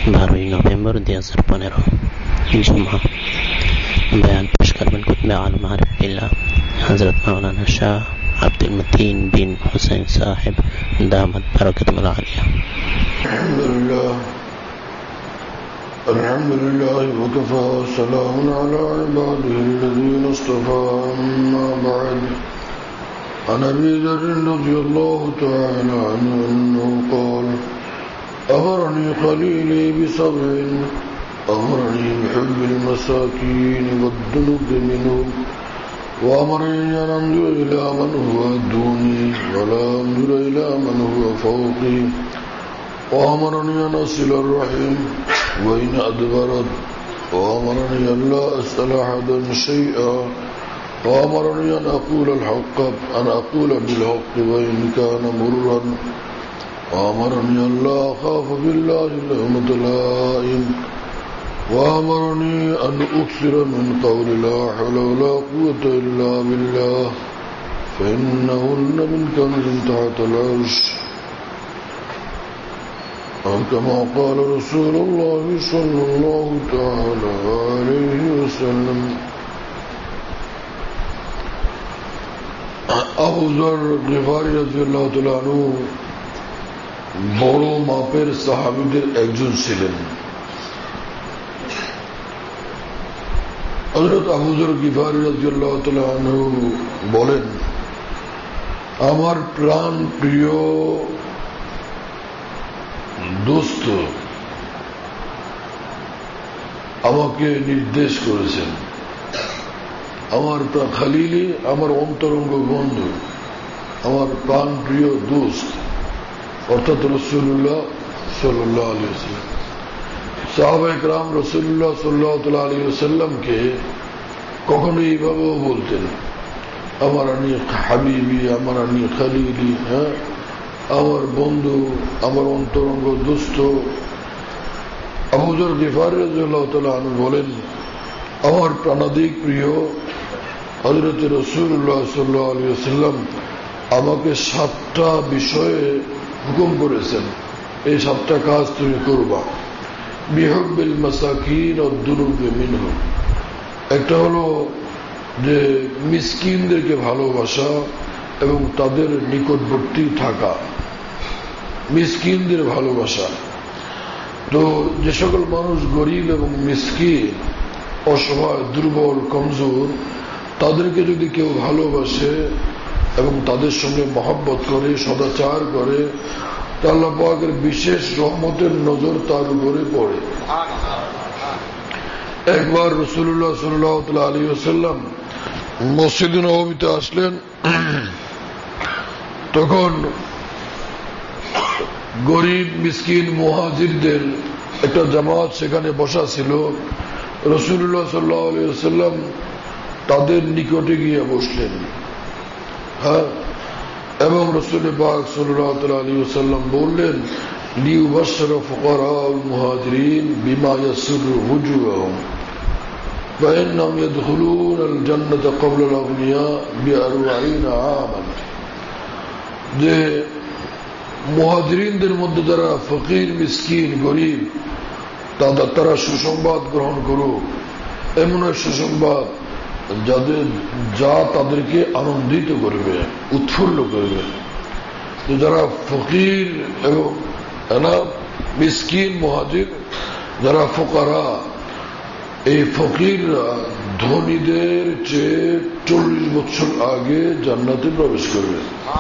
12 November 2015 জুমা। বয়ান পেশ করবেন কুতুবে আলম আরিফিল্লাহ হযরত মাওলানা শাহ আব্দুল মতিন বিন হুসাইন সাহেব দামাত বারাকাতুল আলিয়া। الحمد لله وكفى وسلام على عباده الذين اصطفى. أما بعد، عن أبي ذر رضي الله تعالى عنه أنه قال: أمرني خليلي بسبع، أمرني بحب المساكين والذنوب منهم، وأمرني أن أنظر إلى من هو دوني ولا أنظر إلى من هو فوقي، وأمرني أن أصل الرحم وإن أدبرت، وأمرني أن لا أسأل أحدا شيئا، وأمرني أن أقول بالحق وإن كان مرا، وأمرني أن لا أخاف بالله لومة لائم، وأمرني أن أكثر من قول لا حول ولا قوة إلا بالله، فإنهن من كنز تحت العرش، أو كما قال رسول الله صلى الله تعالى عليه وسلم. আবু যর গিফারী রাদিয়াল্লাহু তাআলা আনহু বড় মাপের সাহাবীদের একজন ছিলেন। হযরত আবু যর গিফারী রাদিয়াল্লাহু তাআলা আনহু বলেন, আমার প্রাণ প্রিয় দোস্ত আমাকে নির্দেশ করেছেন, আমার খালিলি, আমার অন্তরঙ্গ বন্ধু, আমার প্রাণ প্রিয় দোস্ত অর্থাৎ রাসূলুল্লাহ সাল্লাল্লাহু আলাইহি ওয়াসাল্লাম। সাহাবায়ে কেরাম রাসূলুল্লাহ সাল্লাল্লাহু আলাইহি ওয়াসাল্লামকে কখনো এইভাবেও বলতেন, আমার আনি হাবিবি, আমার আনি খালিলি, আমার বন্ধু, আমার অন্তরঙ্গ দোস্ত। আবু যর গিফারী রাদিয়াল্লাহু তাআলা আনহু বলেন, আমার প্রাণাধিক প্রিয় হযরত রাসূলুল্লাহ সাল্লাল্লাহু আলাইহি ওয়াসাল্লাম আমাকে 7টা বিষয়ে হুকুম করেছেন, এই 7টা কাজ তুমি করবা। বিহুব্বিল মাসাকিন ওয়াদ দুনুবি মিনহুম, একটা হলো যে মিসকিনদেরকে ভালোবাসা এবং তাদের নিকটবর্তী থাকা, মিসকিনদের ভালোবাসা। তো যে সকল মানুষ গরিব এবং মিসকিন, অসহায়, দুর্বল, কমজোর, তাদেরকে যদি কেউ ভালোবাসে এবং তাদের সঙ্গে মহব্বত করে, সদাচার করে, তা আল্লাহ পাকের বিশেষ রহমতের নজর তার উপরে পড়ে। একবার রাসূলুল্লাহ সাল্লাল্লাহু আলাইহি ওয়াসাল্লাম মসজিদে নববীতে আসলেন, তখন গরিব মিসকিন মুহাজিরদের একটা জামাত সেখানে বসা ছিল। রাসূলুল্লাহ সাল্লাল্লাহু আলাইহি ওয়াসাল্লাম তাদের নিকটে গিয়ে বসলেন, এবং রাসূল পাক সাল্লাল্লাহু আলাইহি ওয়াসাল্লাম বললেন, লিউবাশশিরা ফুকারাউল মুহাজিরিন বিমা ইয়াসুরু হুজুহুম فإنهم يدخلون الجنة قبل الأغنياء ب40 عاما। যে মুহাজিরিনদের মধ্যে যারা ফকির, মিসকিন, গরিব, তারা সুসংবাদ গ্রহণ করুক, এমন এক সুসংবাদ যা তাদেরকে আনন্দিত করবে, উৎফুল্ল করবে। যারা ফকির এবং মিসকিন, মুহাজির, যারা ফুকারা, এই ফকিররা ধনীদের চেয়ে 40 বছর আগে জান্নাতে প্রবেশ করবে।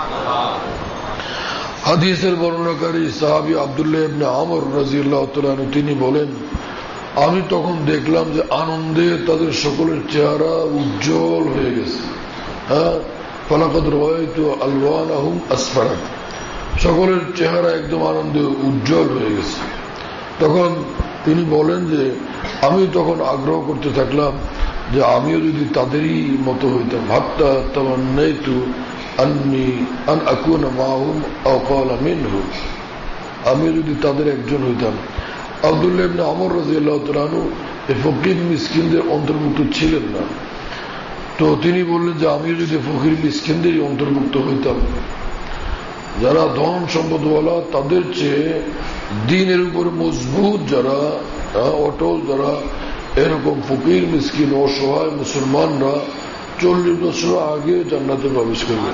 হাদিসের বর্ণনাকারী সাহাবী আব্দুল্লাহ ইবনে আমর রাদিয়াল্লাহু তাআলা আনহু তিনি বলেন, আমি তখন দেখলাম যে আনন্দে তাদের সকলের চেহারা উজ্জ্বল হয়ে গেছে। ফালাকাদ রাআইতু আলওয়ানাহুম আসফারাত, সকলের চেহারা একদম আনন্দে উজ্জ্বল হয়ে গেছে। তখন তিনি বলেন যে আমি তখন আগ্রহ করতে থাকলাম যে আমিও যদি তাদেরই মতো হইতাম। হাত্তা তামান্নাইতু আন্নী আন আকুনা মাহুম আও ক্বালা মিনহুম, আমিও যদি তাদের একজন হইতাম। আব্দুল্লাহ ইবনে আমর রাদিয়াল্লাহু তাআলা আনহু এই ফকির মিসকিনদের অন্তর্ভুক্ত ছিলেন না, তো তিনি বললেন যে আমিও যদি ফকির মিসকিনদেরই অন্তর্ভুক্ত হইতাম। যারা ধন সম্পদওয়ালা তাদের চেয়ে দিনের উপর মজবুত যারা, অটল যারা, এরকম ফকির মিসকিন অসহায় মুসলমানরা 40 বছর আগে জান্নাতে প্রবেশ করবে।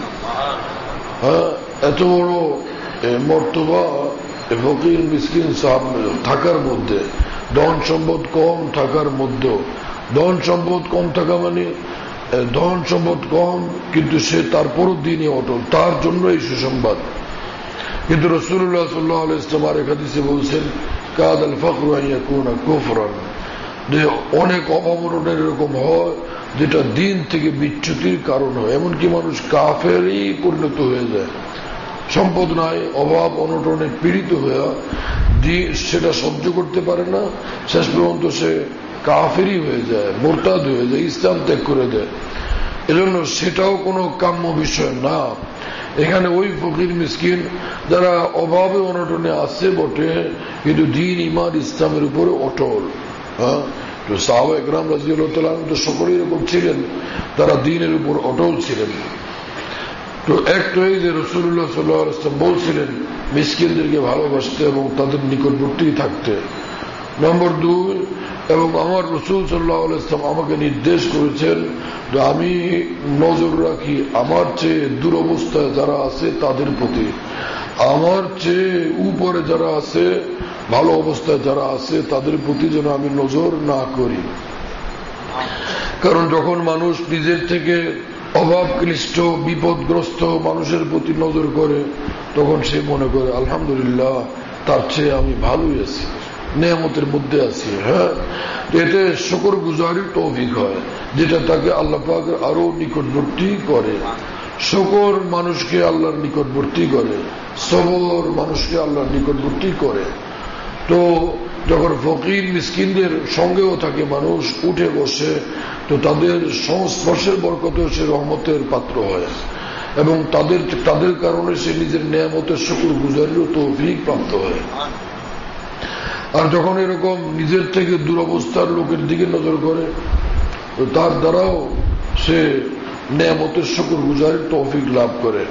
এত বড় মর্তবা ফকির মিসকিন থাকার মধ্যে, ধন সম্পদ কম থাকার মধ্যে, ধন সম্পদ কম থাকা মানে ধন সম্পদ কম কিন্তু সে তারপরও দিনে অটল, তার জন্য এই সুসংবাদ। কিন্তু রাসূলুল্লাহ সাল্লাল্লাহু আলাইহি ওয়াসাল্লাম আরেক হাদিসে বলছেন কাদাল ফাকরু আন ইয়াকুনা কুফরান, যে অনেক অভাবনের এরকম হয় যেটা দিন থেকে বিচ্যুতির কারণ হয়, এমনকি মানুষ কাফেরই পরিণত হয়ে যায়। সম্পদ নাই, অভাব অনটনে পীড়িত হয়ে সেটা সহ্য করতে পারে না, শেষ পর্যন্ত সে কাফেরই হয়ে যায়, মুরতাদ হয়ে যায়, ইসলাম ত্যাগ করে দেয়। এজন্য সেটাও কোনো কাম্য বিষয় না। এখানে ওই ফকির মিসকিন যারা অভাবে অনটনে আছে বটে, কিন্তু দিন ইমান ইসলামের উপরে অটল। তো সাহাবা ইকরাম রাদিয়াল্লাহু তাআলা তো সকলেই এরকম ছিলেন, তারা দিনের উপর অটল ছিলেন। তো একটাই যে রাসূলুল্লাহ সাল্লাল্লাহু আলাইহি ওয়াসাল্লাম বলছিলেন মিসকিনদেরকে ভালোবাসতে এবং তাদের নিকটবর্তী থাকতে। নম্বর 2, এবং আমার রাসূল সাল্লাল্লাহু আলাইহি ওয়াসাল্লাম আমাকে নির্দেশ করেছেন যে আমি নজর রাখি আমার চেয়ে দুরবস্থায় যারা আছে তাদের প্রতি, আমার চেয়ে উপরে যারা আছে, ভালো অবস্থায় যারা আছে তাদের প্রতি যেন আমি নজর না করি। কারণ যখন মানুষ নিজের থেকে অভাবক্লিষ্ট বিপদগ্রস্ত মানুষের প্রতি নজর করে, তখন সে মনে করে আলহামদুলিল্লাহ তার চেয়ে আমি ভালোই আছি, নেয়ামতের মধ্যে আছি। এতে শুকর গুজারির তৌফিক হয়, যেটা তাকে আল্লাহ পাক আরো নিকটবর্তী করে। শুকর মানুষকে আল্লাহর নিকটবর্তী করে, সবর মানুষকে আল্লাহর নিকটবর্তী করে। তো যখন ফকির মিসকিনদের সঙ্গেও থাকে মানুষ, উঠে বসে, তো তাদের সংস্পর্শের বরকতে সে রহমতের পাত্র হয় এবং তাদের কারণে সে নিজের নেয়ামতের শুকর গুজারিরও তৌফিক প্রাপ্ত হয়। আর যখন এরকম নিজের থেকে দুরবস্থার লোকের দিকে নজর করে, তো তার দ্বারাও সে নেয়ামতের শুকর গুজারির তৌফিক লাভ করে।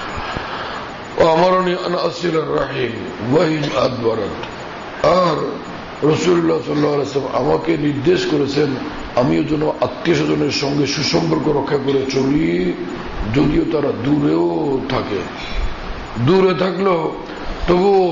আমারনি আন আসিলার রাহিম ওয়াইন আদবারাত, আর রাসূলুল্লাহ সাল্লাল্লাহু আলাইহি ওয়াসাল্লাম আমাকে নির্দেশ করেছেন আমিও যেন আত্মীয় স্বজনের সঙ্গে সুসম্পর্ক রক্ষা করে চলি, যদিও তারা দূরেও থাকে। দূরে থাকলেও তবুও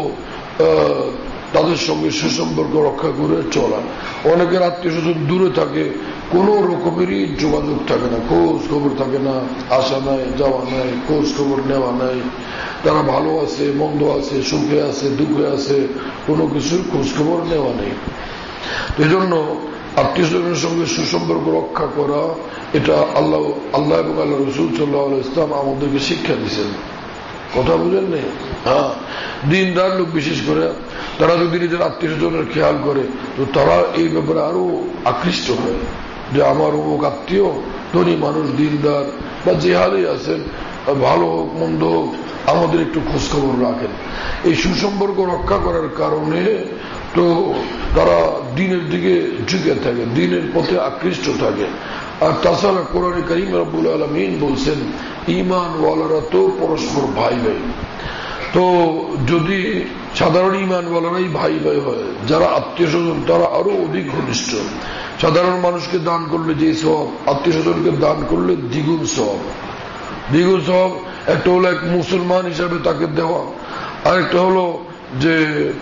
তাদের সঙ্গে সুসম্পর্ক রক্ষা করে চলা। অনেকের আত্মীয় স্বজন দূরে থাকে, কোনো রকমেরই যোগাযোগ থাকে না, খোঁজ খবর থাকে না, আসা নাই, যাওয়া নাই, খোঁজ খবর নেওয়া নাই, তারা ভালো আছে মন্দ আছে, সুখে আছে দুঃখে আছে, কোনো কিছুর খোঁজ খবর নেওয়া নেই। এজন্য আত্মীয় স্বজনের সঙ্গে সুসম্পর্ক রক্ষা করা, এটা আল্লাহ এবং আল্লাহ রাসূল সাল্লাল্লাহু আলাইহি ওয়াসাল্লাম আমাদেরকে শিক্ষা দিয়েছেন। কথা বুঝেন নেই? দিনদার লোক বিশেষ করে তারা যদি নিজের আত্মীয় স্বজনের খেয়াল করে, তো তারা এই ব্যাপারে আরো আকৃষ্ট হয় যে আমার অমুক আত্মীয় ধনী মানুষ, দিনদার বা যে হালেই আছেন, ভালো হোক মন্দ হোক, আমাদের একটু খোঁজ খবর রাখেন। এই সুসম্পর্ক রক্ষা করার কারণে তো তারা দিনের দিকে ঝুঁকে থাকে, দিনের পথে আকৃষ্ট থাকে। আর তাছাড়া কোরআনে কারীম রব্বুল আলামিন বলছেন ঈমান ওয়ালারা তো পরস্পর ভাই ভাই। তো যদি সাধারণ ঈমান ওয়ালারাই ভাই ভাই হয়, যারা আত্মীয় স্বজন তারা আরো অধিক ঘনিষ্ঠ। সাধারণ মানুষকে দান করলে যে সওয়াব, আত্মীয় স্বজনকে দান করলে দ্বিগুণ সওয়াব। দ্বিগুণ সওয়াব একটা হলো এক মুসলমান হিসাবে তাকে দেওয়া, আরেকটা হলো যে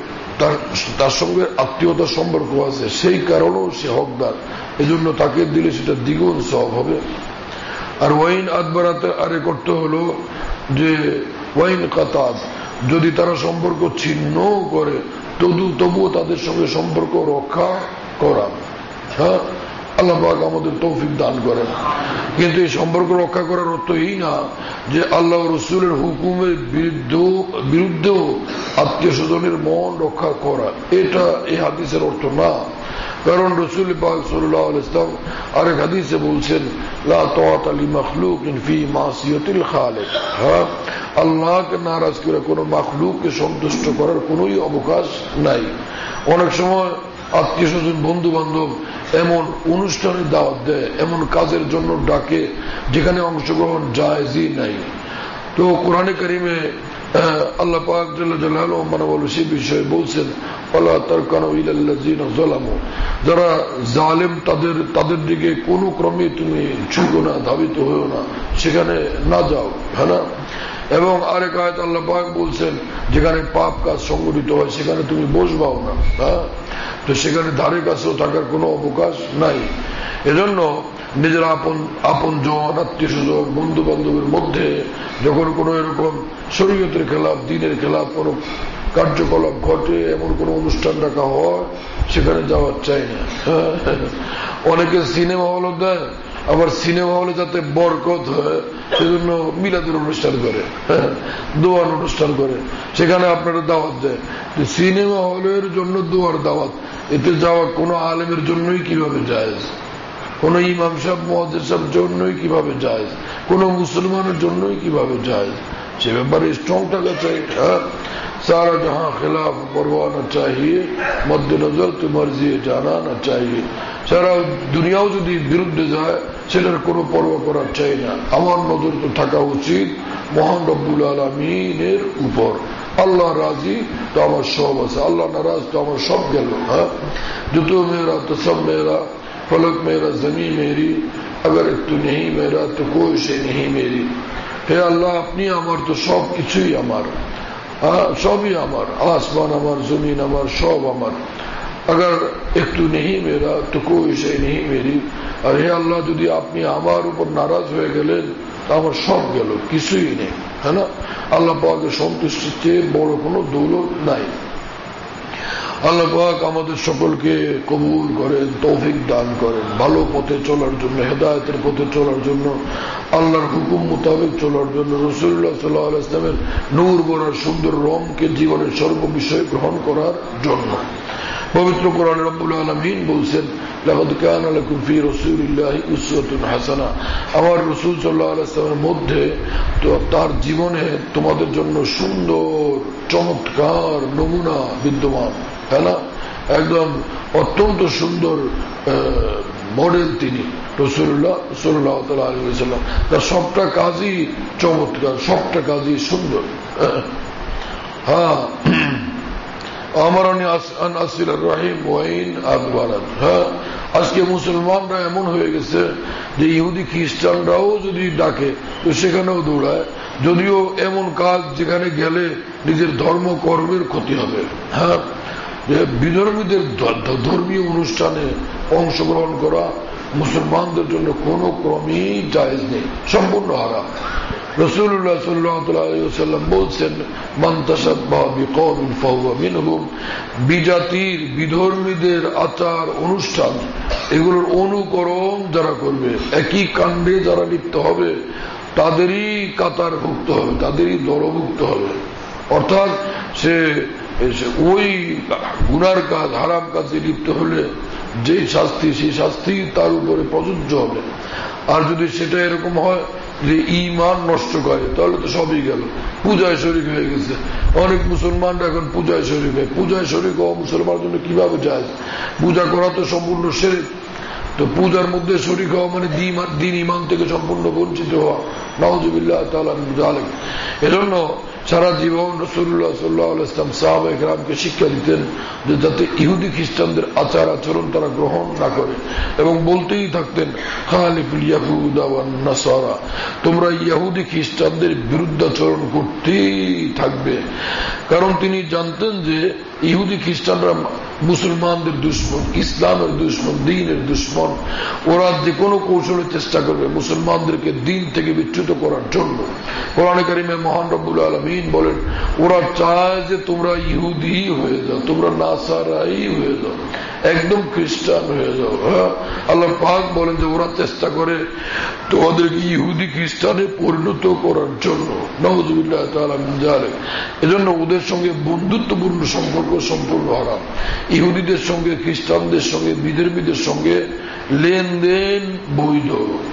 তার সঙ্গে আত্মীয়তার সম্পর্ক আছে, সেই কারণেও সে হকদার, এজন্য তাকে দিলে সেটা দ্বিগুণ সওয়াব হবে। আর ওয়াইন আদবারাতে আরেক অর্থ হলো যে ওয়াইন কাতাদ, যদি তারা সম্পর্ক ছিন্ন করে তবুও তাদের সঙ্গে সম্পর্ক রক্ষা করা। আল্লাহ পাক আমাদের তৌফিক দান করেন। কিন্তু এই সম্পর্ক রক্ষা করার অর্থ এই না যে আল্লাহ রাসূলের হুকুমের বিরুদ্ধেও আত্মীয় স্বজনের মন রক্ষা করা, এটা এই হাদিসের অর্থ না। কারণ রাসূল পাক সাল্লাল্লাহু আলাইহি ওয়াসাল্লাম আরেক হাদিসে বলছেন লা তাআতা লিমাখলুকিন ফি মাসিয়াতিল খালিক, আল্লাহকে নারাজ করে কোনো মাখলুককে সন্তুষ্ট করার কোনোই অবকাশ নাই। অনেক সময় আত্মীয় স্বজন বন্ধু বান্ধব এমন অনুষ্ঠানে দাওয়াত দেয়, এমন কাজের জন্য ডাকে যেখানে অংশগ্রহণ জায়েজই নাই। তো কোরআনে কারিমে আল্লাহ পাক জাল্লা জালালুহু মানে বলো সে বিষয়ে বলছেন ওয়ালা তারকানু ইলাল্লাযিনা যালামু, যারা জালেম তাদের দিকে কোনো ক্রমে তুমি ঝুঁকো না, ধাবিত হয়েও না, সেখানে না যাও, হ্যাঁ না। এবং আরেক আয়াত আল্লাহ পাক বলছেন যেখানে পাপ কাজ সংগঠিত হয় সেখানে তুমি বসবাও না, হ্যাঁ। তো সেখানে ধারে কাছেও থাকার কোনো অবকাশ নাই। এজন্য নিজের আপন জন, আত্মীয় স্বজন, বন্ধু বান্ধবের মধ্যে যখন কোনো এরকম শরীয়তের খেলাফ, দিনের খেলাফ কোনো কার্যকলাপ ঘটে, এমন কোনো অনুষ্ঠান রাখা হয়, সেখানে যাওয়ার চাই না। অনেকে সিনেমা হল দেয়, আবার সিনেমা হলে যাতে বরকত হয় সেজন্য মিলাদের অনুষ্ঠান করে, দোয়ার অনুষ্ঠান করে, সেখানে আপনারা দাওয়াত দেয়। সিনেমা হলের জন্য দোয়ার দাওয়াত, এতে যাওয়া কোনো আলেমের জন্যই কিভাবে জায়েজ, কোন ইমাম সাহেব মুয়াজ্জিন সাহেবের জন্যই কিভাবে জায়েজ, কোন মুসলমানের জন্যই কিভাবে জায়েজ, সে ব্যাপারে স্ট্রং থাকা চাই। সারা জাহাঁ খেলাফ পরওয়ানা চাহিয়ে, মদ্দে নজর তো মর্জি জানানা চাহিয়ে। সারা দুনিয়াও যদি বিরুদ্ধে যায় সেটার কোনো পরোয়া করার চাই না। আমার নজর তো থাকা উচিত মহান রব্বুল আলামিনের উপর। আল্লাহ রাজি তো আমার সব আছে, আল্লাহ নারাজ তো আমার সব গেল। জুতো মেরা তো সব মেরা, ফলক মেরা জমি মেরি, अगर तू नहीं मेरा तो कोई से नहीं मेरी। হে আল্লাহ, আপনি আমার তো সব কিছুই আমার, সবই আমার, আসমান আমার, জমিন আমার, সব আমার। अगर একটু নেই মেরা তো कोई से नहीं मेरी। আর হে আল্লাহ, যদি আপনি আমার উপর নারাজ হয়ে গেলেন তা আমার সব গেল, কিছুই নেই, হ্যাঁ না। আল্লাহ পাকের সন্তুষ্টির চেয়ে বড় কোনো দৌলত নাই। আল্লাহ পাক আমাদের সকলকে কবুল করেন, তৌফিক দান করেন, ভালো পথে চলার জন্য, হেদায়েতের পথে চলার জন্য, আল্লাহর হুকুম মোতাবেক চলার জন্য, রাসূলুল্লাহ সাল্লাল্লাহু আলাইহি ওয়াসাল্লামের নূর ভরা সুন্দর রঙকে জীবনের সর্ববিষয়ে গ্রহণ করার জন্য। পবিত্র কোরআনে রব্বুল আলামিন বলছেন, লাকাদ কানা লাকুম ফি রাসূলিল্লাহি উসওয়াতুন হাসানাহ। আমার রাসূল সাল্লাল্লাহু আলাইহি ওয়াসাল্লামের মধ্যে তো তার জীবনে তোমাদের জন্য সুন্দর চমৎকার নমুনা বিদ্যমান, তাই না। একদম অত্যন্ত সুন্দর মডেল তিনি রাসূলুল্লাহ সাল্লাল্লাহু আলাইহি ওয়াসাল্লাম। তার সবটা কাজই চমৎকার, সবটা কাজই সুন্দর। হ্যাঁ, আজকে মুসলমানরা এমন হয়ে গেছে যে ইহুদি খ্রিস্টানরাও যদি ডাকে তো সেখানেও দৌড়ায়, যদিও এমন কাজ যেখানে গেলে নিজের ধর্ম কর্মের ক্ষতি হবে। হ্যাঁ, যে বিধর্মীদের ধর্মীয় অনুষ্ঠানে অংশগ্রহণ করা মুসলমানদের জন্য কোনো ক্রমেই জায়েজ নেই, সম্পূর্ণ হারাম। রাসূলুল্লাহ সাল্লাল্লাহু আলাইহি ওয়াসাল্লাম বলছেন, মান তাশাব্বাহা বিকওমিন ফাহুয়া মিনহুম। বিজাতির, বিধর্মীদের আচার অনুষ্ঠান এগুলোর অনুকরণ যারা করবে, একই কাণ্ডে যারা লিপ্ত হবে তাদেরই কাতারভুক্ত হবে, তাদেরই দলভুক্ত হবে। অর্থাৎ সে ওই গুনার কাজ, হারাম কাজে লিপ্ত হলে যে শাস্তি, সেই শাস্তি তার উপরে প্রযোজ্য হবে। আর যদি সেটা এরকম হয় যে ঈমান নষ্ট করে, তাহলে তো সবই গেল, পূজায় শরীক হয়ে গেছে। অনেক মুসলমানরা এখন পূজায় শরীক হয়। পূজায় শরীক হওয়া মুসলমানের জন্য কিভাবে যায়? পূজা করা তো সম্পূর্ণ শিরক। তো পূজার মধ্যে শরীক হওয়া মানে দিন ঈমান থেকে সম্পূর্ণ বঞ্চিত হওয়া। নাউযুবিল্লাহ তাআলা মিন যালিক। এজন্য সারা জীবন রাসূলুল্লাহ সাল্লাল্লাহু আলাইহি ওয়াসাল্লাম সাহাবায়ে কেরামকে শিক্ষা দিতেন যে যাতে ইহুদি খ্রিস্টানদের আচার আচরণ তারা গ্রহণ না করে, এবং বলতেই থাকতেন, খালিফুল ইয়াহুদা ওয়ান নাসারা, তোমরা ইহুদি খ্রিস্টানদের বিরুদ্ধাচরণ করতেই থাকবে। কারণ তিনি জানতেন যে ইহুদি খ্রিস্টানরা মুসলমানদের দুশমন, ইসলামের দুশমন, দ্বীনের দুশমন। ওরা যে কোনো কৌশলে চেষ্টা করবে মুসলমানদেরকে দ্বীন থেকে বিচ্যুত করার জন্য। কোরআনে কারিমে মহান রব্বুল আলামিন বলেন, ওরা চায় যে তোমরা ইহুদি হয়ে যাও, তোমরা নাসারাই হয়ে যাও, একদম খ্রিস্টান হয়ে যাও। হ্যাঁ, আল্লাহ পাক বলেন যে ওরা চেষ্টা করে তোমাদেরকে ইহুদি খ্রিস্টানে পরিণত করার জন্য। নাউযুবিল্লাহ তাআলা মিন যালিক। এজন্য ওদের সঙ্গে বন্ধুত্বপূর্ণ সম্পর্ক সম্পূর্ণ হারাম। ইহুদিদের সঙ্গে, খ্রিস্টানদের সঙ্গে, বিধর্মীদের সঙ্গে লেনদেন বৈধ,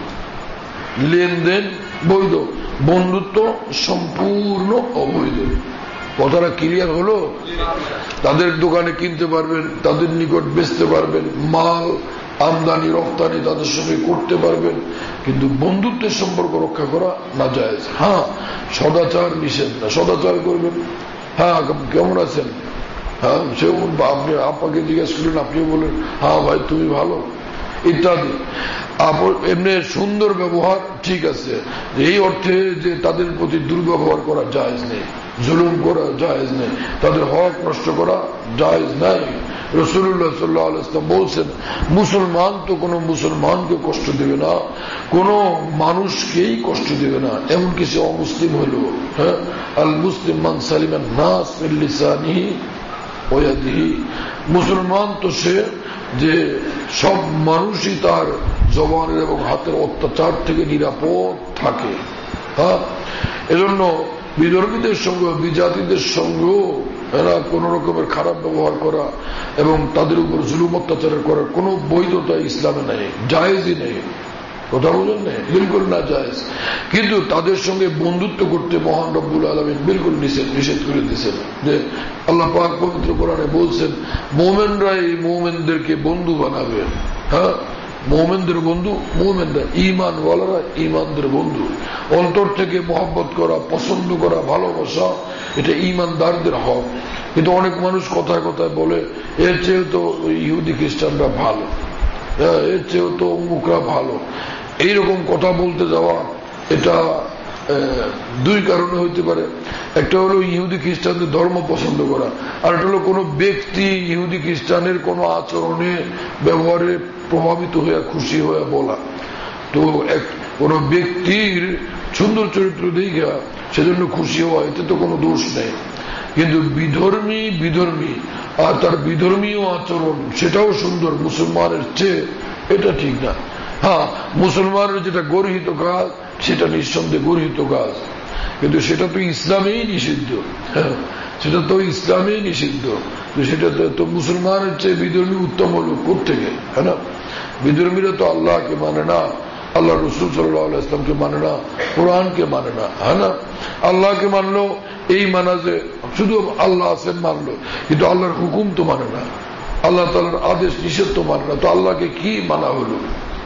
লেনদেন বৈধ, বন্ধুত্ব সম্পূর্ণ অবৈধ। কথাটা ক্লিয়ার হলো? তাদের দোকানে কিনতে পারবেন, তাদের নিকট বেচতে পারবেন, মাল আমদানি রপ্তানি তাদের সঙ্গে করতে পারবেন, কিন্তু বন্ধুত্বের সম্পর্ক রক্ষা করা না যায়। হ্যাঁ, সদাচার নিষেধ না, সদাচার করবেন। হ্যাঁ, কেমন আছেন, হ্যাঁ, সে আপনি আপাকে জিজ্ঞেস করলেন, আপনিও বলেন হ্যাঁ ভাই তুমি ভালো, ইত্যাদি। এমনি সুন্দর ব্যবহার ঠিক আছে, এই অর্থে যে তাদের প্রতি দুর্ব্যবহার করা জায়েজ নেই, জুলুম করা জায়েজ নেই, তাদের হক নষ্ট করা জায়েজ নাই। রাসূলুল্লাহ সাল্লাল্লাহু আলাইহি ওয়াসাল্লাম বলছেন, মুসলমান তো কোনো মুসলমানকে কষ্ট দেবে না, কোনো মানুষকেই কষ্ট দেবে না, এমনকি সে অমুসলিম হইল। হ্যাঁ, আল মুসলিম মান সালিমান নাস মিন লিসানিহি ওয়া ইয়াদিহি, মুসলমান তো সে যে সব মানুষই তার জবানের এবং হাতের অত্যাচার থেকে নিরাপদ থাকে। হ্যাঁ, এজন্য বিধর্মীদের সঙ্গে বিজাতিদের সঙ্গেও এরা কোন রকমের খারাপ ব্যবহার করা এবং তাদের উপর জুলুম অত্যাচার করার কোন বৈধতা ইসলামে নেই, জায়েজই নেই। কথা বলেন না, বিলকুল না জায়েজ। কিন্তু তাদের সঙ্গে বন্ধুত্ব করতে মহান রব্বুল আলামিন বিলকুল নিষেধ করে দিয়েছেন। যে আল্লাহ পাক পবিত্র কোরআনে বলছেন, মুমিনরা এই মুমিনদেরকে বন্ধু বানাবে। হ্যাঁ, মুমিনদের বন্ধু মুমিনরা, ঈমানওয়ালারা ঈমানদের বন্ধু। অন্তর থেকে মহব্বত করা, পছন্দ করা, ভালোবাসা, এটা ঈমানদারদের হক। কিন্তু অনেক মানুষ কথায় কথায় বলে এর চেয়ে তো ইহুদি খ্রিস্টানরা ভালো, এর চেয়েও তো অমুকরা ভালো। এইরকম কথা বলতে যাওয়া, এটা দুই কারণে হইতে পারে। একটা হলো ইহুদি খ্রিস্টানদের ধর্ম পছন্দ করা, আর একটা হলো কোনো ব্যক্তি ইহুদি খ্রিস্টানের কোনো আচরণে ব্যবহারে প্রভাবিত হয়ে খুশি হয়ে বলা। তো কোন ব্যক্তির সুন্দর চরিত্র দেখা সেজন্য খুশি হওয়া, এতে তো কোনো দোষ নেই। কিন্তু বিধর্মী আর তার বিধর্মীয় আচরণ সেটাও সুন্দর মুসলমানের চেয়ে, এটা ঠিক না। হ্যাঁ, মুসলমানের যেটা গর্হিত কাজ সেটা নিঃসন্দেহে গর্হিত কাজ, কিন্তু সেটা তো ইসলামেই নিষিদ্ধ। হ্যাঁ, সেটা তো ইসলামেই নিষিদ্ধ। সেটা তো মুসলমানের চেয়ে বিধর্মী উত্তম হল কোত্থেকে? হ্যাঁ না, বিধর্মীরা তো আল্লাহকে মানে না, আল্লাহ রসুল সাল্লাল্লাহু আলাইহি ওয়াসাল্লামকে মানে না, কোরআনকে মানে না। হ্যাঁ না, আল্লাহকে মানলো এই মানা যে শুধু আল্লাহ আছেন মানলো, কিন্তু আল্লাহর হুকুম তো মানে না, আল্লাহ তাআলার আদেশ নিষেধ তো মানে না, তো আল্লাহকে কি মানা হলো?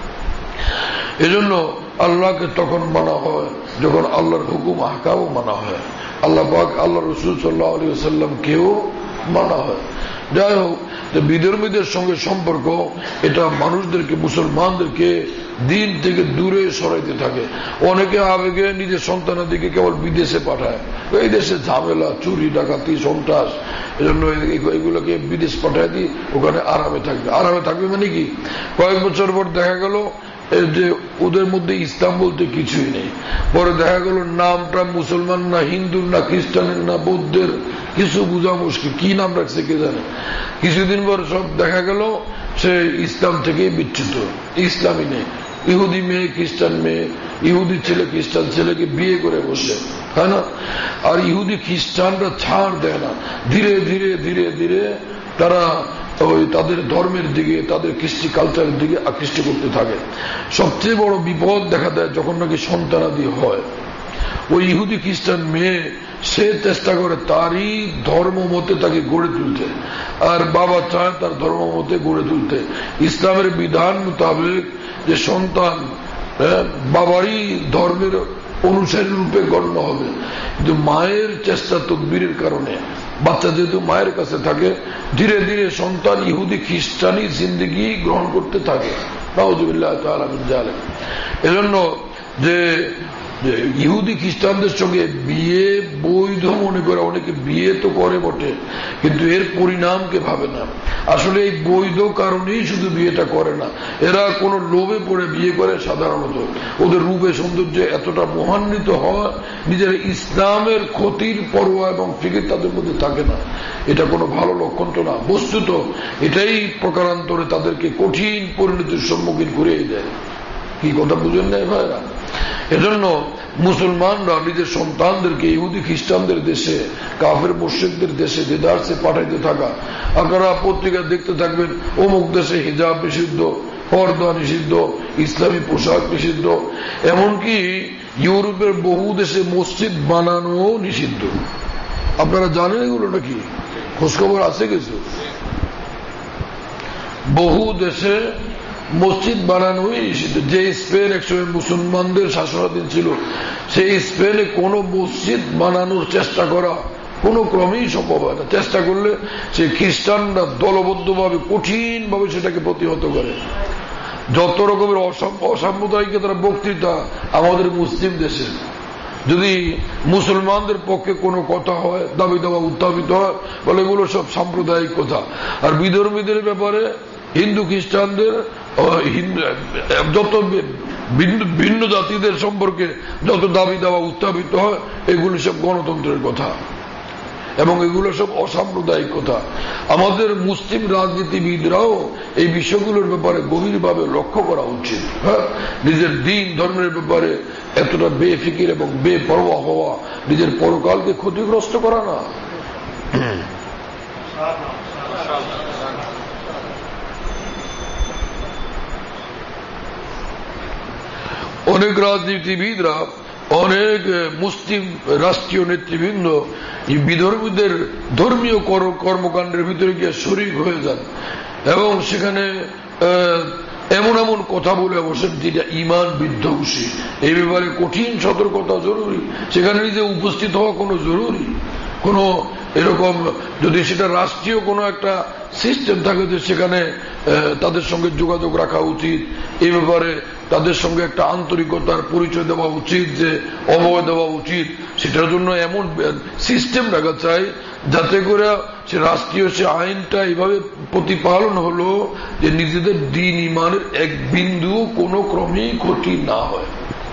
এজন্য আল্লাহকে তখন মানা হয় যখন আল্লাহর হুকুম আহকামও মানা হয়, আল্লাহ পাক আল্লাহ রসুল সাল্লাল্লাহু আলাইহি ওয়াসাল্লামকেও মানা হয়। যাই হোক, বিধর্মীদের সঙ্গে সম্পর্ক এটা মানুষদেরকে, মুসলমানদেরকে দিন থেকে দূরে সরাইতে থাকে। অনেকে আবেগে নিজের সন্তানাদিকে কেবল বিদেশে পাঠায়, এই দেশে ঝামেলা, চুরি ডাকাতি সন্ত্রাস, এজন্য এগুলোকে বিদেশ পাঠায় দিই, ওখানে আরামে থাকবে। আরামে থাকবে মানে কি, কয়েক বছর পর দেখা গেল যে ওদের মধ্যে ইসলাম বলতে কিছুই নেই। পরে দেখা গেল নামটা মুসলমান না, হিন্দুর না, খ্রিস্টানের না, বৌদ্ধের, কিছু বোঝা মুশকিল, কি নাম রাখছে কে জানে। কিছুদিন পর সব দেখা গেল সে ইসলাম থেকে বিচ্যুত, ইসলামই নেই। ইহুদি মেয়ে খ্রিস্টান মেয়ে, ইহুদি ছেলে খ্রিস্টান ছেলেকে বিয়ে করে বসে, তাই না? আর ইহুদি খ্রিস্টানরা ছাড় দেয় না, ধীরে ধীরে ধীরে ধীরে তারা ওই তাদের ধর্মের দিকে, তাদের কৃষ্টি কালচারের দিকে আকৃষ্ট করতে থাকে। সবচেয়ে বড় বিপদ দেখা দেয় যখন নাকি সন্তানাদি হয়। ওই ইহুদি খ্রিস্টান মেয়ে সে চেষ্টা করে তারই ধর্ম মতে তাকে গড়ে তুলতে, আর বাবা চায় তার ধর্ম মতে গড়ে তুলতে। ইসলামের বিধান মোতাবেক যে সন্তান বাবারই ধর্মের অনুসারী রূপে গণ্য হবে, কিন্তু মায়ের চেষ্টা তদবিরের কারণে বাচ্চা যেহেতু মায়ের কাছে থাকে, ধীরে ধীরে সন্তান ইহুদি খ্রিস্টানি জিন্দেগি গ্রহণ করতে থাকে। নাউযুবিল্লাহ তাআলা মিন যালিক। এজন্য যে ইহুদি খ্রিস্টানদের সঙ্গে বিয়ে বৈধ মনে করে অনেকে বিয়ে তো করে বটে, কিন্তু এর পরিণামকে ভাবে না। আসলে এই বৈধ কারণেই শুধু বিয়েটা করে না, এরা কোনো লোভে পড়ে বিয়ে করে। সাধারণত ওদের রূপে সৌন্দর্যে এতটা মহান্বিত হওয়া, নিজের ইসলামের ক্ষতির পরোয়া এবং ফিকির তাদের মধ্যে থাকে না। এটা কোনো ভালো লক্ষণ তো না। বস্তুত এটাই প্রকারান্তরে তাদেরকে কঠিন পরিণতির সম্মুখীন করিয়ে দেয়। কি কথা বুঝেন নাই ভাইরা? এজন্য মুসলমানরা নিজের সন্তানদেরকে ইহুদি খ্রিস্টানদের দেশে, কাফের মুশরিকদের দেশে দেদারসে পাঠাইতে থাকা। আপনারা পত্রিকা দেখতে থাকবেন অমুক দেশে হিজাব নিষিদ্ধ, পর্দা নিষিদ্ধ, ইসলামী পোশাক নিষিদ্ধ, এমনকি ইউরোপের বহু দেশে মসজিদ বানানো নিষিদ্ধ। আপনারা জানেন এগুলো নাকি? খোঁজখবর আছে কিছু? বহু দেশে মসজিদ বানানোই নিষিদ্ধ। যে স্পেন একসময় মুসলমানদের শাসনাধীন ছিল, সেই স্পেনে কোন মসজিদ বানানোর চেষ্টা করা কোনো ক্রমেই সম্ভব হয় না। চেষ্টা করলে সে খ্রিস্টানরা দলবদ্ধভাবে কঠিনভাবে সেটাকে প্রতিহত করে। যত রকমের অসাম্প্রদায়িকতার বক্তৃতা আমাদের মুসলিম দেশে, যদি মুসলমানদের পক্ষে কোনো কথা হয়, দাবি দাবা উত্থাপিত হয়, বলে এগুলো সব সাম্প্রদায়িক কথা। আর বিধর্মীদের ব্যাপারে হিন্দু খ্রিস্টানদের যত ভিন্ন জাতিদের সম্পর্কে যত দাবি দাবা উত্থাপিত হয়, এগুলো সব গণতন্ত্রের কথা এবং এগুলো সব অসাম্প্রদায়িক কথা। আমাদের মুসলিম রাজনীতিবিদরাও এই বিষয়গুলোর ব্যাপারে গভীরভাবে লক্ষ্য করা উচিত। হ্যাঁ, নিজের দিন ধর্মের ব্যাপারে এতটা বেফিকির এবং বেপরোয়া হওয়া নিজের পরকালকে ক্ষতিগ্রস্ত করা না। অনেক রাজনীতিবিদরা, অনেক মুসলিম রাষ্ট্রীয় নেতৃবৃন্দ বিধর্মীদের ধর্মীয় কর্মকাণ্ডের ভিতরে গিয়ে শরীক হয়ে যান এবং সেখানে এমন এমন কথা বলে বসেন যেটা ঈমান বিধ্বংসী। এই ব্যাপারে কঠিন সতর্কতা জরুরি। সেখানে নিজে উপস্থিত হওয়া কোনো জরুরি, কোনো এরকম যদি সেটা রাষ্ট্রীয় কোনো একটা সিস্টেম থাকে যে সেখানে তাদের সঙ্গে যোগাযোগ রাখা উচিত, এই ব্যাপারে তাদের সঙ্গে একটা আন্তরিকতার পরিচয় দেওয়া উচিত, যে অভয় দেওয়া উচিত, সেটার জন্য এমন সিস্টেম রাখা চাই যাতে করে সে রাষ্ট্রীয় সে আইনটা এইভাবে প্রতিপালন হলো যে নিজেদের দিন ইমানের এক বিন্দু কোনো ক্রমেই ক্ষতি না হয়।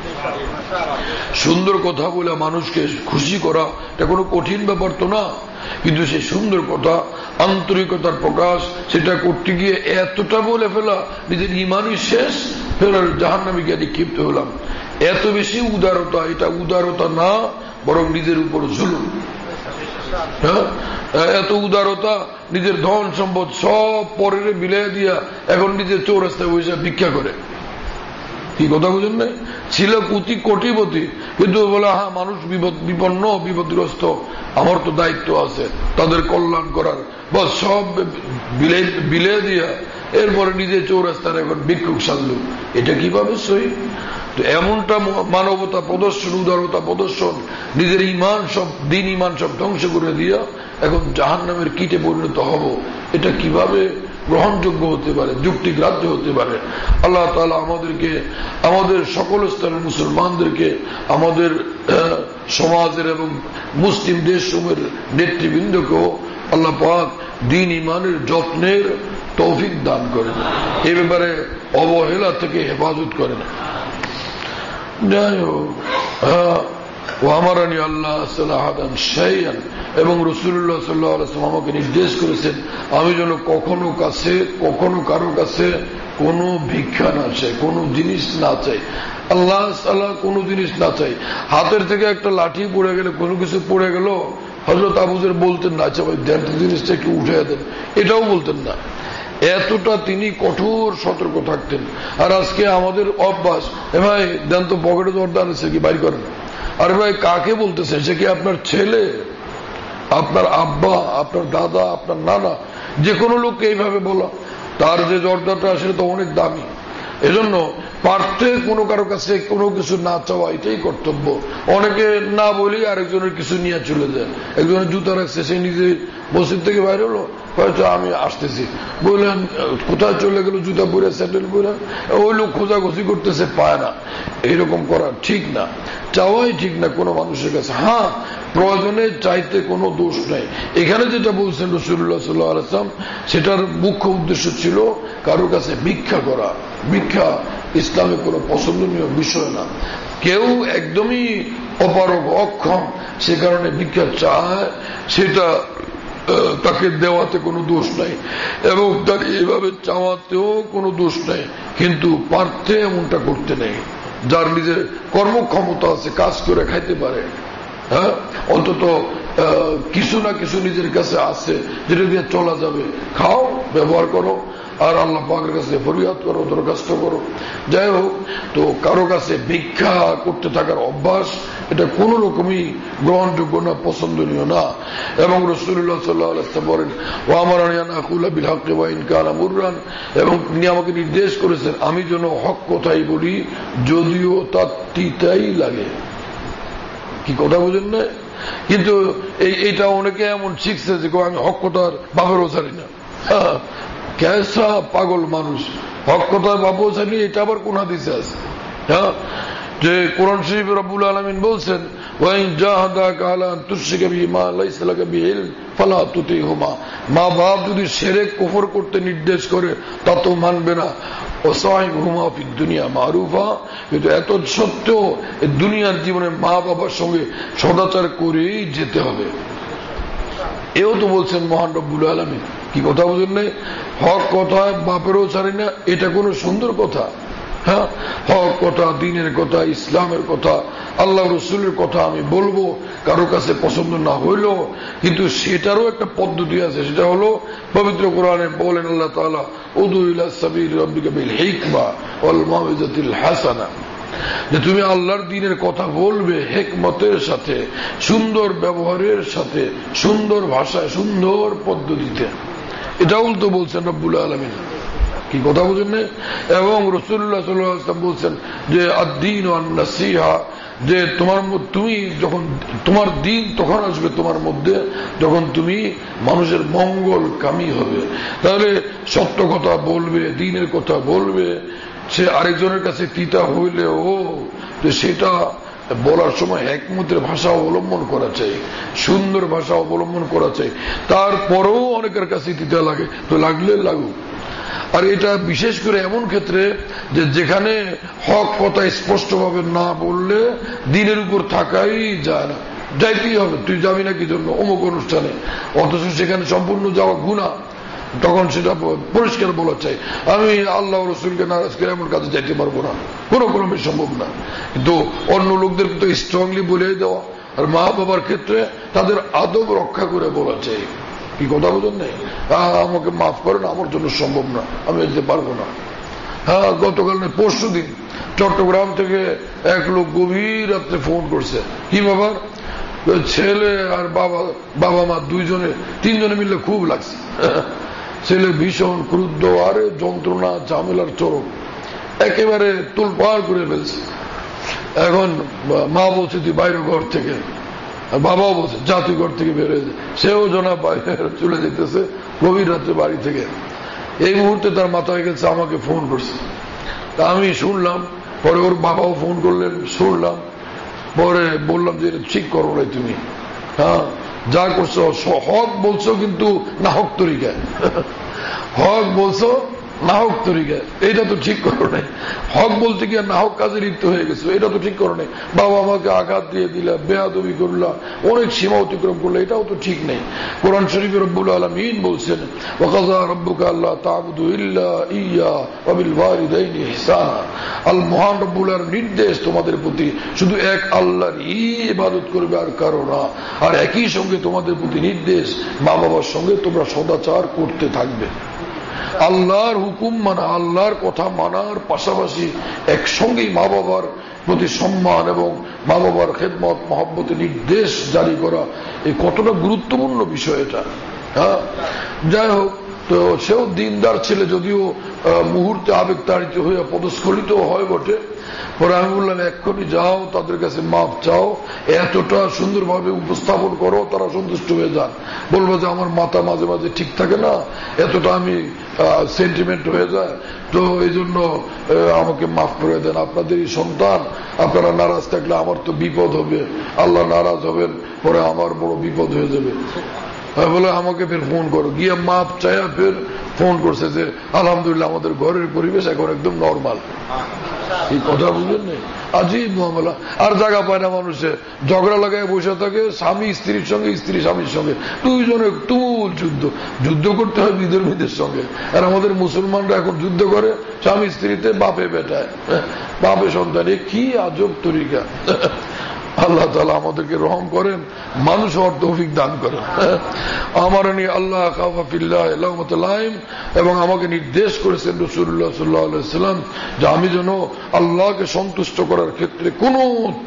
সুন্দর কথা বলে মানুষকে খুশি করা এটা কোনো কঠিন ব্যাপার তো না, কিন্তু সেই সুন্দর কথা, আন্তরিকতার প্রকাশ, সেটা করতে গিয়ে এতটা বলে ফেলা নিজের ইমানই শেষ, ফেরার জাহান্নামে গিয়ে নিক্ষিপ্ত হলাম। এত বেশি উদারতা, এটা উদারতা না বরং নিজের উপর জুলুম। হ্যাঁ, এত উদারতা, নিজের ধন সম্পদ সব পরের বিলাই দিয়া এখন নিজের চৌরাস্তায় বসে ভিক্ষা করে। কি কথা বুঝেন নাই? ছিল কোটিপতি, কিন্তু বলে হ্যাঁ মানুষ বিপন্ন বিপদগ্রস্ত, আমার তো দায়িত্ব আছে তাদের কল্যাণ করার, বস সব বিলে দিয়া এরপরে নিজে চৌরাস্তার এখন ভিক্ষুক সাজল। এটা কিভাবে সহি? তো এমনটা মানবতা প্রদর্শন, উদারতা প্রদর্শন, নিজের ইমান সব দিন ইমান সব ধ্বংস করে দিয়া এখন জাহান্নামের কীটে পরিণত হব, এটা কিভাবে গ্রহণযোগ্য হতে পারে, যুক্তিগ্রাহ্য হতে পারে? আল্লাহ তাআলা আমাদেরকে, আমাদের সকল স্তরের মুসলমানদেরকে, আমাদের সমাজের এবং মুসলিম দেশসমূহের নেতৃবৃন্দকেও আল্লাহ পাক দিন ইমানের যত্নের তৌফিক দান করেন, এ ব্যাপারে অবহেলা থেকে হেফাজত করেন। যাই হোক, আমারানি আল্লাহ সালাহাদান শাইআন, এবং রাসূলুল্লাহ সাল্লাল্লাহু আলাইহি ওয়াসাল্লাম আমাকে নির্দেশ করেছেন আমি যেন কখনো কারো কাছে কোনো ভিক্ষা না চাই, কোনো জিনিস না চাই। আল্লাহ সাল্লাহ কোনো জিনিস না চাই। হাতের থেকে একটা লাঠি পড়ে গেলে, কোনো কিছু পড়ে গেল, হযরত আবু যর বলতেন না আচ্ছা ভাই দেন জিনিসটা একটু উঠে দেন, এটাও বলতেন না। এতটা তিনি কঠোর সতর্ক থাকতেন। আর আজকে আমাদের অভ্যাস, ভাই দেন তো পকেটে জর্দান আছে কি বাইর করেন। আরে ভাই কাকে বলতেছে? সে কি আপনার ছেলে, আপনার আব্বা, আপনার দাদা, আপনার নানা? যে কোনো লোককে এইভাবে বলা, তার যে জর্দাটা আসলে তো অনেক দামি। এজন্য পারতে কোনো কারো কাছে কোনো কিছু না চাওয়া, এটাই কর্তব্য। অনেকে না বলি আরেকজনের কিছু নিয়ে চলে যায়। একজনের জুতা রাখছে, সে নিজে মসজিদ থেকে বাইরে হলো, হয়তো আমি আসতেছি, বললেন কোথায় চলে গেল, জুতা পরে স্যান্ডেল পরে, ওই লোক খোঁজাখুঁজি করতেছে, পায় না। এইরকম করা ঠিক না, চাওয়াই ঠিক না কোনো মানুষের কাছে। হ্যাঁ, প্রয়োজনে চাইতে কোনো দোষ নাই। এখানে যেটা বলছেন রাসূলুল্লাহ সাল্লাল্লাহু আলাইহি ওয়াসাল্লাম, সেটার মুখ্য উদ্দেশ্য ছিল কারো কাছে ভিক্ষা করা। ভিক্ষা ইসলামে কোনো পছন্দনীয় বিষয় না। কেউ একদমই অপারগ, অক্ষম, সে কারণে ভিক্ষা চায়, সেটা তাকে দেওয়াতে কোনো দোষ নাই এবং তার এইভাবে চাওয়াতেও কোনো দোষ নাই। কিন্তু পারতে এমনটা করতে নেই। যার নিজের কর্মক্ষমতা আছে, কাজ করে খাইতে পারে, হ্যাঁ, অন্তত কিছু না কিছু নিজের কাছে আছে যেটা দিয়ে চলা যাবে, খাও, ব্যবহার করো, আর আল্লাহ পাকের কাছে ফরিয়াদ করো, দরখাস্ত করো। যাই হোক, তো কারো কাছে ভিক্ষা করতে থাকার অভ্যাস এটা কোন রকমই গ্রহণযোগ্য না, পছন্দনীয় না। এবং রাসূলুল্লাহ সাল্লাল্লাহু আলাইহি ওয়াসাল্লাম বলেন, ওয়া আমারানি আন আকুলা বিল হাক্কি ওয়া ইন কানা মুররান, এবং তিনি আমাকে নির্দেশ করেছেন আমি যেন হক কথাই বলি যদিও তার তিতাই লাগে। কি কথা বুঝেন না? কিন্তু এইটা অনেকে এমন শিখছে যে আমি হক কথার বাপেরও ছাড়ি না। ক্যাসা পাগল মানুষ, হক কথার বাপও ছাড়ি, এটা আবার কোন হাদিসে আছে? হ্যাঁ, যে কোরআন শরীফে রব্বুল আলামিন বলছেন, ওয়াইন জাহাদাকা আলা আন তুশরিকা বিহি মা লাইসা লাকা বিহি ইলম ফালা তুতিহুমা, মা বাপ যদি শিরক কুফর করতে নির্দেশ করে তা তো মানবে না। ওয়াসাহিবহুমা ফিদ দুনিয়া মারুফা, কিন্তু এত সত্ত্বেও এই দুনিয়ার জীবনে মা বাবার সঙ্গে সদাচার করেই যেতে হবে। এও তো বলছেন মহান রব্বুল আলামিন। কি কথা বুঝেন নাই? হক কথা বাপেরও ছাড়ি না, এটা কোনো সুন্দর কথা? হ্যাঁ, হক কথা, দিনের কথা, ইসলামের কথা, আল্লাহ রসুলের কথা আমি বলবো, কারো কাছে পছন্দ না হইলেও, কিন্তু সেটারও একটা পদ্ধতি আছে। সেটা হলো পবিত্র কোরআনে বলেন আল্লাহ তাআলা, উদু ইলা সাবিল রাব্বিকা বিল হিকমা ওয়াল মাউইজাতিল হাসানা, যে তুমি আল্লাহর দ্বীনের কথা বলবে হিকমতের সাথে, সুন্দর ব্যবহারের সাথে, সুন্দর ভাষায়, সুন্দর পদ্ধতিতে। এটাও তো বলছেন রব্বুল আলামিন। কি কথা বুঝেন না? এবং রাসূলুল্লাহ সাল্লাল্লাহু আলাইহি ওয়াসাল্লাম বলছেন যে আদ-দীন ওয়ান নাসিহা, যে তুমি যখন তোমার দিন তখন আসবে তোমার মধ্যে যখন তুমি মানুষের মঙ্গল কামী হবে। তাহলে সত্য কথা বলবে, দিনের কথা বলবে, সে আরেকজনের কাছে তিতা হইলেও সেটা বলার সময় হিকমতের ভাষা অবলম্বন করা চাই, সুন্দর ভাষা অবলম্বন করা চাই। তারপরেও অনেকের কাছে তিতা লাগে, তো লাগলে লাগুক। আর এটা বিশেষ করে এমন ক্ষেত্রে যে যেখানে হক কথা স্পষ্টভাবে না বললে দিনের উপর থাকাই যায় না, যাইতেই হবে। তুই যাবি না কি জন্য অমুক অনুষ্ঠানে, অথচ সেখানে সম্পূর্ণ যাওয়া গুনাহ, তখন সেটা পরিষ্কার বলা চাই, আমি আল্লাহ রসুলকে নারাজ করে এমন কাজে যাইতে পারবো না, কোনো ক্রমে সম্ভব না। কিন্তু অন্য লোকদের তো স্ট্রংলি বলে দেওয়া, আর মা বাবার ক্ষেত্রে তাদের আদব রক্ষা করে বলা চাই। কি কথা বোঝেন নাই? আমাকে মাফ করেন, আমার জন্য সম্ভব না, আমি যেতে পারবো না। হ্যাঁ, গতকাল নয় পরশু দিন চট্টগ্রাম থেকে এক লোক গভীর রাত্রে ফোন করছে। কি ব্যাপার? ছেলে আর বাবা মা তিনজনে মিলে খুব লাগছে। ছেলে ভীষণ ক্রুদ্ধ, আরে যন্ত্রণা, ঝামেলার চরম, একেবারে তোলপাড় করে ফেলছে। এখন মা বলছে তুই বাইরে ঘর থেকে, বাবাও বলছে যা তুই ঘর থেকে বেরোয় যায়। সেও জনা বাইরে চলে যেতেছে গভীর রাত্রে বাড়ি থেকে। এই মুহূর্তে তার মাথায় গেছে আমাকে ফোন করছে। তা আমি শুনলাম, পরে ওর বাবাও ফোন করলেন, শুনলাম, পরে বললাম যে ঠিক করো নাই তুমি, হ্যাঁ যা করছো হক বলছো কিন্তু না হক তরিকায়, হক বলছো না হক তরিকায়, এটা তো ঠিক করো নাই। হক বলতে গিয়ে না হক কাজে লিপ্ত হয়ে গেছো, এটা তো ঠিক করো নাই। বাবা আমাকে আঘাত দিয়ে দিলা, বেয়াদবি করলা, অনেক সীমা অতিক্রম করলো, এটাও তো ঠিক নেই। কোরআন শরীফে রব্বুল আলামিন বলছেন, ওয়াকাযা রাব্বুকা আল্লা তা'বুদু ইল্লা ইয়্যা ওয়া বিল ওয়ালিদাইনি ইহসানা, আল মহান রব্বুল আলামিনের নির্দেশ তোমাদের প্রতি শুধু এক আল্লাহর ইবাদত করবে আর কারো না। আর একই সঙ্গে তোমাদের প্রতি নির্দেশ মা বাবার সঙ্গে তোমরা সদাচার করতে থাকবে। আল্লাহর হুকুম মানা, আল্লাহর কথা মানার পাশাপাশি একসঙ্গেই মা বাবার প্রতি সম্মান এবং মা বাবার খেদমত মহব্বতে নির্দেশ জারি করা, এই কতটা গুরুত্বপূর্ণ বিষয় এটা। হ্যাঁ, যাই হোক, তো সেও দিনদার ছেলে, যদিও মুহূর্তে আবেগ তাড়িত হয়ে পদস্খলিত হয় বটে। পরে আমি বললাম এক্ষুনি যাও, তাদের কাছে মাপ চাও, এতটা সুন্দরভাবে উপস্থাপন করো, তারা সন্তুষ্ট হয়ে যান। বলবো যে আমার মাথা মাঝে মাঝে ঠিক থাকে না, এতটা আমি সেন্টিমেন্ট হয়ে যায়, তো এই জন্য আমাকে মাফ করে দেন, আপনাদেরই সন্তান, আপনারা নারাজ থাকলে আমার তো বিপদ হবে, আল্লাহ নারাজ হবেন, পরে আমার বড় বিপদ হয়ে যাবে। বলে আমাকে ফের ফোন করো, গিয়ে মাপ চাইয়া ফের ফোন করছে যে আলহামদুলিল্লাহ আমাদের ঘরের পরিবেশ এখন একদম নর্মাল। এই কথা বুঝলেন না? আজীব মামলা। আর জায়গা পায় না মানুষে, ঝগড়া লাগায় বসে থাকে, স্বামী স্ত্রীর সঙ্গে, স্ত্রী স্বামীর সঙ্গে, দুইজনে তুমুল যুদ্ধ করতে হয় বিধর্মীদের সঙ্গে। আর আমাদের মুসলমানরা এখন যুদ্ধ করে স্বামী স্ত্রীতে, বাপে বেটায়, বাপে সন্তানে। কি আজব তরিকা! আল্লাহ তাআলা আমাদেরকে রহম করেন, মানুষ হওয়ার তৌফিক দান করেন। আমারনি আল্লাহ খাফা ফিল্লাহ লাওমাতা লাইম, এবং আমাকে নির্দেশ করেছেন রাসূলুল্লাহ সাল্লাল্লাহু আলাইহি ওয়াসাল্লাম যে আমি যেন আল্লাহকে সন্তুষ্ট করার ক্ষেত্রে কোন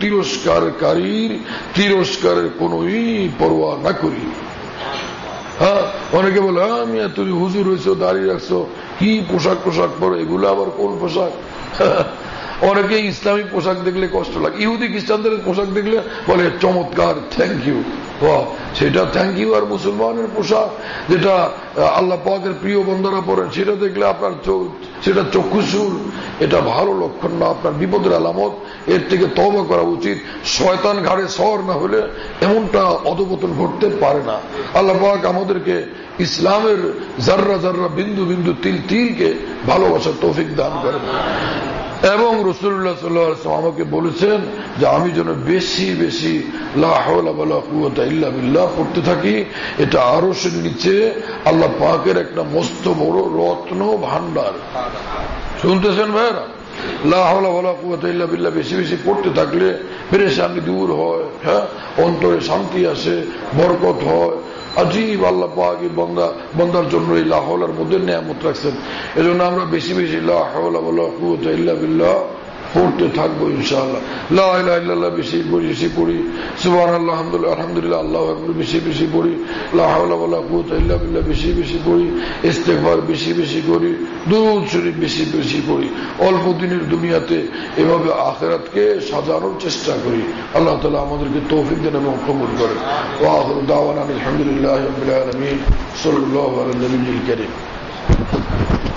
তিরস্কারের কোনই পরোয়া না করি। হ্যাঁ, অনেকে বলে আমি তুমি হুজুর হয়েছো, দাঁড়িয়ে রাখছো, কি পোশাক পরো, এগুলো আবার কোন পোশাক? অনেকে ইসলামিক পোশাক দেখলে কষ্ট লাগে, ইহুদি খ্রিস্টানদের পোশাক দেখলে বলে চমৎকার, থ্যাংক ইউ। সেটা থ্যাংক ইউ। আর মুসলমানের পোশাক যেটা আল্লাহ পাকের প্রিয় বন্দারা পড়েন, সেটা দেখলে আপনার সেটা চক্ষুশূল, এটা ভালো লক্ষণ না, আপনার বিপদের আলামত। এর থেকে তওবা করা উচিত। শয়তান ঘাড়ে সওয়ার না হলে এমনটা অধপতন ঘটতে পারে না। আল্লাহ পাক আমাদেরকে ইসলামের জাররা জাররা, বিন্দু বিন্দু, তিল তিলকে ভালোবাসার তৌফিক দান করেন। এবং রাসূলুল্লাহ সাল্লাল্লাহু আলাইহি ওয়াসাল্লাম আমাকে বলেছেন যে আমি যেন বেশি বেশি লা হাওলা ওয়ালা কুওয়াতা ইল্লা বিল্লাহ পড়তে থাকি। এটা আরশের নিচে আল্লাহ পাকের একটা মস্ত বড় রত্ন ভান্ডার। শুনতেছেন ভাইরা? লা হাওলা ওয়ালা কুওয়াতা ইল্লা বিল্লাহ বেশি বেশি পড়তে থাকলে পেরেশানি দূর হয়, হ্যাঁ, অন্তরে শান্তি আসে, বরকত হয়। আজীব আল্লাহ পাক বন্দার জন্য এই লা হাওলার মধ্যে নিয়ামত রাখছেন। এজন্য আমরা বেশি বেশি লা হাওলা ওয়ালা কুওয়াতা ইল্লা বিল্লাহ পড়তে থাকবো ইনশাআল্লাহ। লা ইলাহা ইল্লাল্লাহ বেশি বেশি পড়ি, সুবহানাল্লাহ আলহামদুলিল্লাহ আল্লাহু আকবার বেশি বেশি পড়ি, লা হাওলা ওয়ালা কুওয়াতা ইল্লা বিল্লাহ বেশি বেশি পড়ি, ইস্তেগফার বেশি বেশি করি, দুরূদ শরীফ বেশি বেশি পড়ি। অল্প দিনের দুনিয়াতে এভাবে আখিরাতকে সাজানোর চেষ্টা করি। আল্লাহ তাআলা আমাদেরকে তৌফিক দেন এবং কবুল করেন। ওয়া আখিরু দাওয়ানা আলহামদুলিল্লাহি রাব্বিল আলামিন। সাল্লাল্লাহু আলা নবিয়্যিল কারীম।